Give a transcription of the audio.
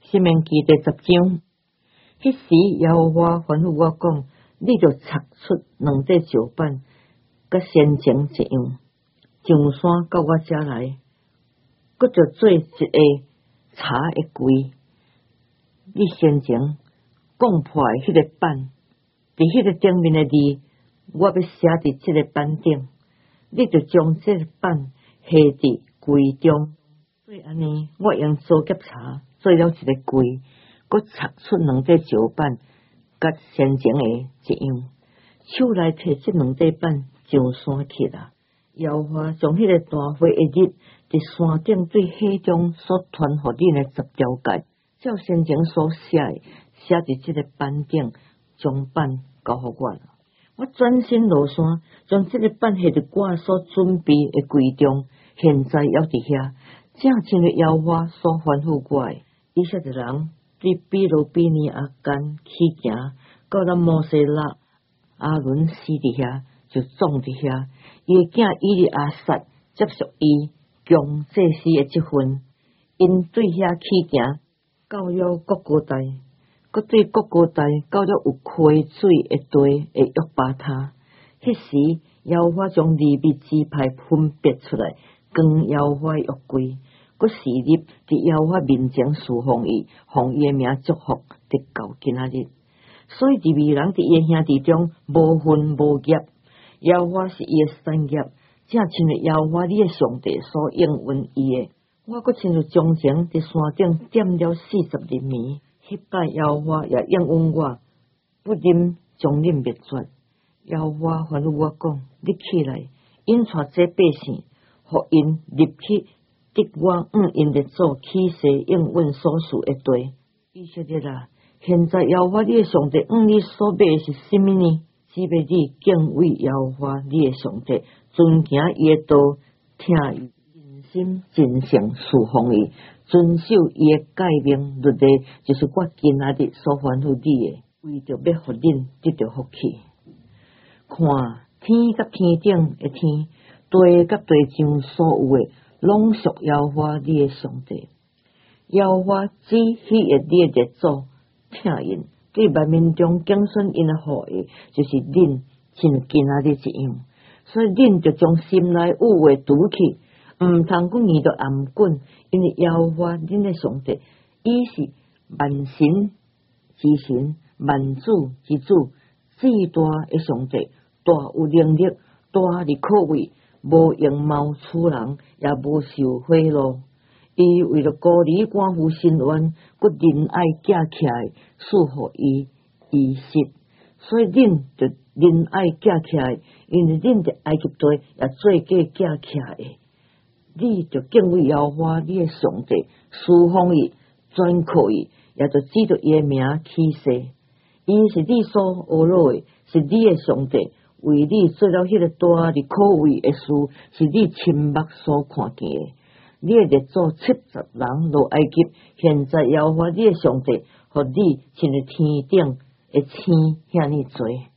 西面记第10章，迄时耶和华吩咐我讲，你就拆出2块石板，甲先前一样，上山到我遮来，佮就做一个茶的柜。你先前讲破的迄个板，伫迄个顶面的字，我要写伫即个板顶，你就将即个板下伫柜中。所以安尼，我用做夹茶做了一个柜，佮拆出2块石板，甲先前的一样，手来摕即2块板上山去啦。耶和华将迄个大会的日，伫山顶对海中所传互恁的10条诫，照先前所写的，写伫即个板顶，将板交互我啦。我转身落山，将即个板下伫我所准备的柜中，现在还伫遐。正亲的耶和华所吩咐我的，以色列人对比罗比尼亚干起行，到咱摩西拉、阿伦死伫遐，就葬伫遐。伊的囝以利亚撒接续伊强祭司的职分，因对遐起行，到了各高台，佮对各高台到了有溪水的地的约巴他。迄时，耶和华将利未支派分别出来，跟耶和华的约柜。佮侍立伫耶和华面前侍奉伊，奉伊的名祝福，直到今仔日。所以利未人伫伊的兄弟中无分无业，耶和华是伊的产业，正亲像耶和华你的上帝所应允伊的。我佮亲像从前伫山顶点了40厘米，迄摆耶和华也应允我，不忍将恁灭绝。耶和华吩咐我讲：你起来，引带这百姓，互因入去。得我因列祖起誓应允所属的地，以色列啊！现在耶和华你的上帝你所买的是甚么呢？只要你敬畏耶和华你的上帝，遵行伊的道，听伊尽心尽性侍奉伊，遵守伊的诫命律例，就是我今仔日所吩咐你的，为着要互恁得到福气。看天甲天顶的天，地甲地上所有的。拢属耶和华你的上帝，耶和华只喜悦你的列祖，听因对万民中拣选因的后裔，就是恁像今仔日一样。所以恁就将心内有话堵起，毋通讲念着暗滚，因为耶和华恁的上帝，伊是万神之神，万主之主，至大的上帝，大有能力，大伫可畏。无容貌处人，也无受贿赂。伊为了孤儿寡妇伸冤，佮仁爱架起来，赐互伊衣食。所以恁就仁爱架起来，因为恁伫埃及地也做过架起来的。你就敬畏耶和华你的上帝，侍奉伊，专靠伊，也就指着伊的名起誓。伊是你所学落的，是你的上帝。为你做了迄个大的可畏的事，是你亲目所看见的。你的列祖70人落埃及，现在耶和华你的上帝，互你亲像天顶的星遐尼多。